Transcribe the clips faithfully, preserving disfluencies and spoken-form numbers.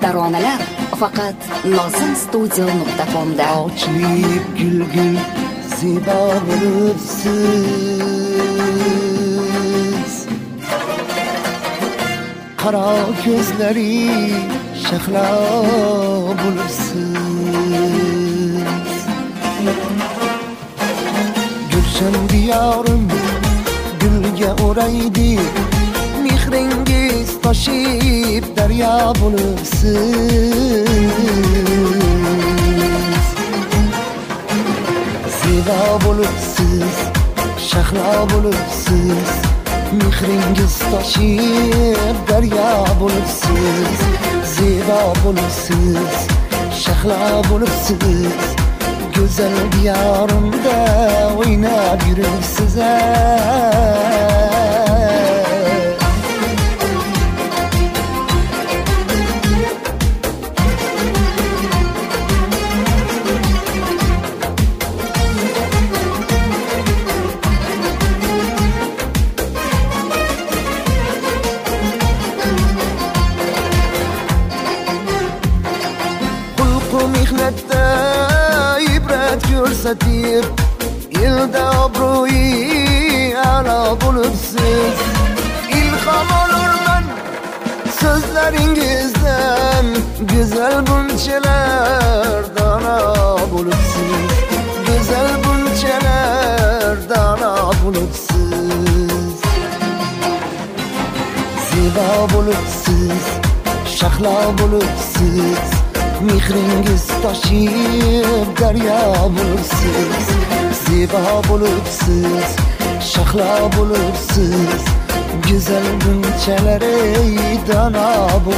taronalar faqat nozim studio nuqta com da. Ochilib gul-gul zibo bo'libsiz, qaro ko'zlari shahlo bo'libsiz. Gulshan diyorim gulga o'raydi, mehringiz toshib daryo bo'libsiz. Zibo bo'libsiz, shahlo bo'libsiz, mehringiz toshib daryo bo'libsiz. Zibo bo'libsiz, shahlo bo'libsiz, go'zal diyorimda o'ynab yuribsiz. Mehnatda ibrat ko'rsatib, elda obro'yi a'lo bo'libsiz. Ilhom olurman so'zlaringizdan, go'zal bunchalar dono bo'libsiz. Go'zal bunchalar dono bo'libsiz. Zibo bo'libsiz, shahlo bo'libsiz, mehringiz toshib daryo bo'libsiz. Zibo bo'libsiz, shahlo bo'libsiz, go'zal bunchalar dono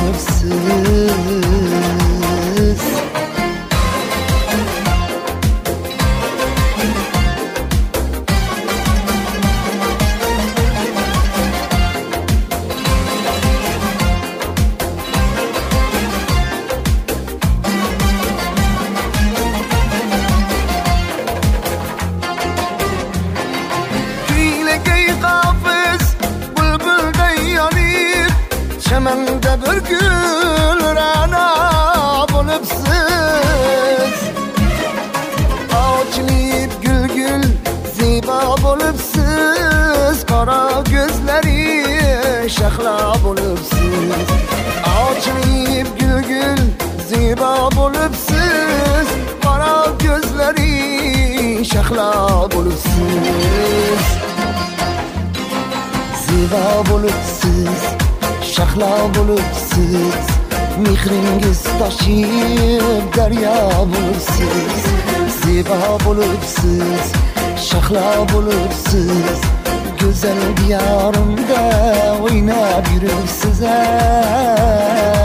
bo'libsiz. Chamanda bir gul ra'no bo'libsiz. Ochilib gul-gul zibo bo'libsiz, qora ko'zlari shahlo bo'libsiz. Ochilib gul-gul zibo bo'libsiz, qora ko'zlari shahlo bo'libsiz. Zibo bo'libsiz, shahlo bo'libsiz, mehringiz toshib daryo bo'libsiz. Zibo bo'libsiz, shahlo bo'libsiz, go'zal diyorimda o'ynab yuribsiz.